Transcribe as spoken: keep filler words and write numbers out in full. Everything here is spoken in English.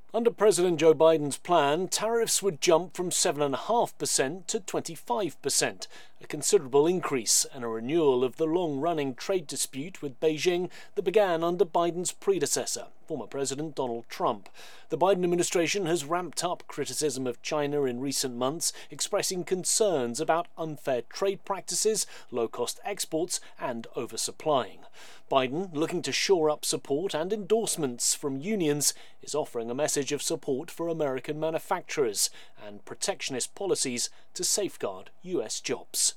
Under President Joe Biden's plan, tariffs would jump from seven point five percent to twenty-five percent, a considerable increase and a renewal of the long-running trade dispute with Beijing that began under Biden's predecessor, former President Donald Trump. The Biden administration has ramped up criticism of China in recent months, expressing concerns about unfair trade practices, low-cost exports, and oversupplying. Biden, looking to shore up support and endorsements from unions, is offering a message of support for American manufacturers and protectionist policies to safeguard U S jobs.